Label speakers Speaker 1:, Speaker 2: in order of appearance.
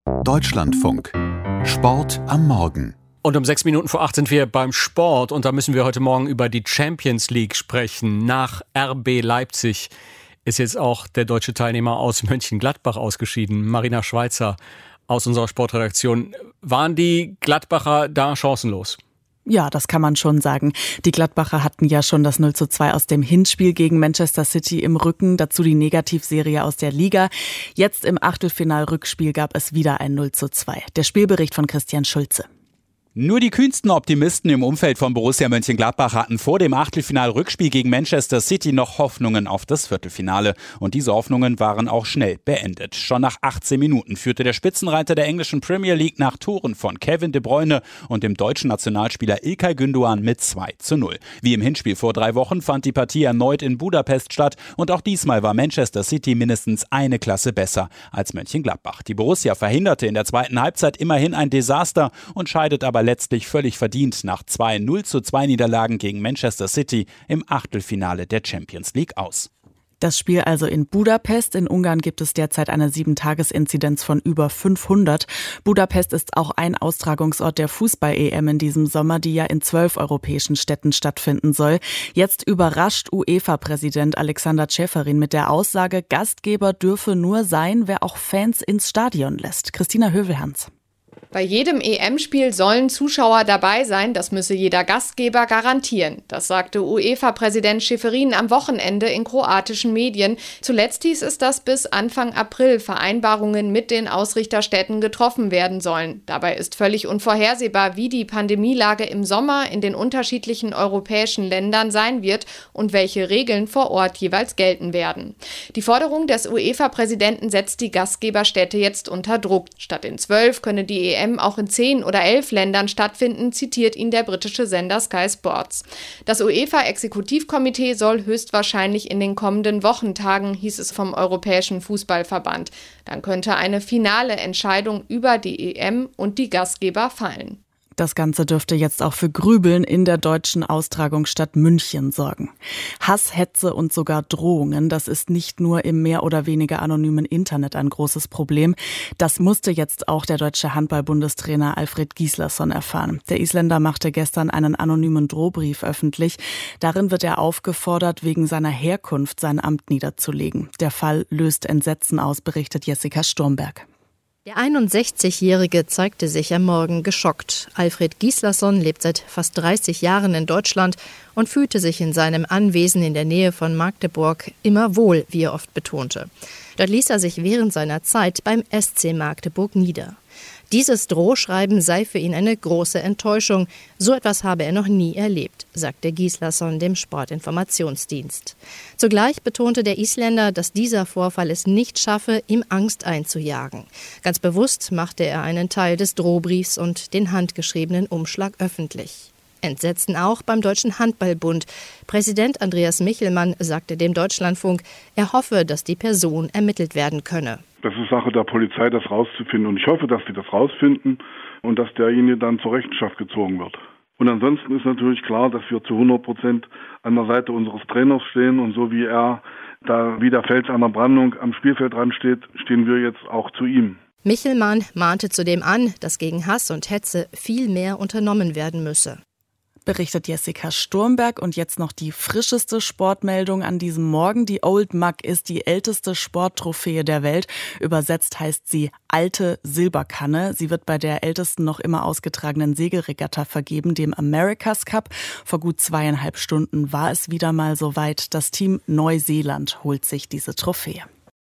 Speaker 1: Deutschlandfunk. Sport am Morgen.
Speaker 2: Und um 6:06 sind wir beim Sport und da müssen wir heute Morgen über die Champions League sprechen. Nach RB Leipzig ist jetzt auch der deutsche Teilnehmer aus Mönchengladbach ausgeschieden. Marina Schweizer aus unserer Sportredaktion. Waren die Gladbacher da chancenlos?
Speaker 3: Ja, das kann man schon sagen. Die Gladbacher hatten ja schon das 0:2 aus dem Hinspiel gegen Manchester City im Rücken, dazu die Negativserie aus der Liga. Jetzt im Achtelfinal-Rückspiel gab es wieder ein 0:2. Der Spielbericht von Christian Schulze.
Speaker 4: Nur die kühnsten Optimisten im Umfeld von Borussia Mönchengladbach hatten vor dem Achtelfinal-Rückspiel gegen Manchester City noch Hoffnungen auf das Viertelfinale. Und diese Hoffnungen waren auch schnell beendet. Schon nach 18 Minuten führte der Spitzenreiter der englischen Premier League nach Toren von Kevin De Bruyne und dem deutschen Nationalspieler İlkay Gündoğan mit 2:0. Wie im Hinspiel vor 3 Wochen fand die Partie erneut in Budapest statt. Und auch diesmal war Manchester City mindestens eine Klasse besser als Mönchengladbach. Die Borussia verhinderte in der zweiten Halbzeit immerhin ein Desaster und scheidet aber letztlich völlig verdient nach 2 0:2 Niederlagen gegen Manchester City im Achtelfinale der Champions League aus.
Speaker 3: Das Spiel also in Budapest. In Ungarn gibt es derzeit eine 7-Tages-Inzidenz von über 500. Budapest ist auch ein Austragungsort der Fußball-EM in diesem Sommer, die ja in 12 europäischen Städten stattfinden soll. Jetzt überrascht UEFA-Präsident Alexander Ceferin mit der Aussage, Gastgeber dürfe nur sein, wer auch Fans ins Stadion lässt. Christina Hövelhans.
Speaker 5: Bei jedem EM-Spiel sollen Zuschauer dabei sein, das müsse jeder Gastgeber garantieren. Das sagte UEFA-Präsident Ceferin am Wochenende in kroatischen Medien. Zuletzt hieß es, dass bis Anfang April Vereinbarungen mit den Ausrichterstädten getroffen werden sollen. Dabei ist völlig unvorhersehbar, wie die Pandemielage im Sommer in den unterschiedlichen europäischen Ländern sein wird und welche Regeln vor Ort jeweils gelten werden. Die Forderung des UEFA-Präsidenten setzt die Gastgeberstädte jetzt unter Druck. Statt in 12 könne die EM auch in 10 oder 11 Ländern stattfinden, zitiert ihn der britische Sender Sky Sports. Das UEFA-Exekutivkomitee soll höchstwahrscheinlich in den kommenden Wochen tagen, hieß es vom Europäischen Fußballverband. Dann könnte eine finale Entscheidung über die EM und die Gastgeber fallen.
Speaker 3: Das Ganze dürfte jetzt auch für Grübeln in der deutschen Austragungsstadt München sorgen. Hass, Hetze und sogar Drohungen, das ist nicht nur im mehr oder weniger anonymen Internet ein großes Problem. Das musste jetzt auch der deutsche Handball-Bundestrainer Alfred Gislason erfahren. Der Isländer machte gestern einen anonymen Drohbrief öffentlich. Darin wird er aufgefordert, wegen seiner Herkunft sein Amt niederzulegen. Der Fall löst Entsetzen aus, berichtet Jessica Sturmberg.
Speaker 6: Der 61-Jährige zeigte sich am Morgen geschockt. Alfred Gislason lebt seit fast 30 Jahren in Deutschland und fühlte sich in seinem Anwesen in der Nähe von Magdeburg immer wohl, wie er oft betonte. Dort ließ er sich während seiner Zeit beim SC Magdeburg nieder. Dieses Drohschreiben sei für ihn eine große Enttäuschung. So etwas habe er noch nie erlebt, sagte Gislason dem Sportinformationsdienst. Zugleich betonte der Isländer, dass dieser Vorfall es nicht schaffe, ihm Angst einzujagen. Ganz bewusst machte er einen Teil des Drohbriefs und den handgeschriebenen Umschlag öffentlich. Entsetzen auch beim Deutschen Handballbund. Präsident Andreas Michelmann sagte dem Deutschlandfunk, er hoffe, dass die Person ermittelt werden könne.
Speaker 7: Das ist Sache der Polizei, das rauszufinden. Und ich hoffe, dass sie das rausfinden und dass derjenige dann zur Rechenschaft gezogen wird. Und ansonsten ist natürlich klar, dass wir zu 100% an der Seite unseres Trainers stehen. Und so wie er da wie der Fels an der Brandung am Spielfeld dran steht, stehen wir jetzt auch zu ihm.
Speaker 6: Michelmann mahnte zudem an, dass gegen Hass und Hetze viel mehr unternommen werden müsse.
Speaker 3: Berichtet Jessica Sturmberg. Und jetzt noch die frischeste Sportmeldung an diesem Morgen. Die Old Mug ist die älteste Sporttrophäe der Welt. Übersetzt heißt sie alte Silberkanne. Sie wird bei der ältesten noch immer ausgetragenen Segelregatta vergeben, dem America's Cup. Vor gut 2,5 Stunden war es wieder mal soweit. Das Team Neuseeland holt sich diese Trophäe.